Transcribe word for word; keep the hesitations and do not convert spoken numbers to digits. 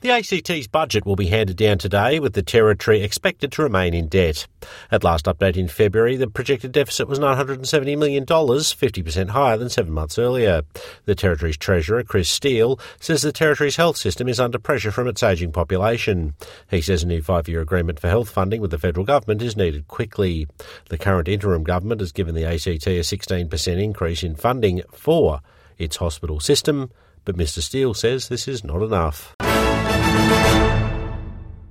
The A C T's budget will be handed down today, with the territory expected to remain in debt. At last update in February, the projected deficit was nine hundred seventy million dollars, fifty percent higher than seven months earlier. The territory's treasurer, Chris Steele, says the territory's health system is under pressure from its ageing population. He says a new five-year agreement for health funding with the federal government is needed quickly. The current interim government has given the A C T a sixteen percent increase in funding for its hospital system, but Mr Steele says this is not enough.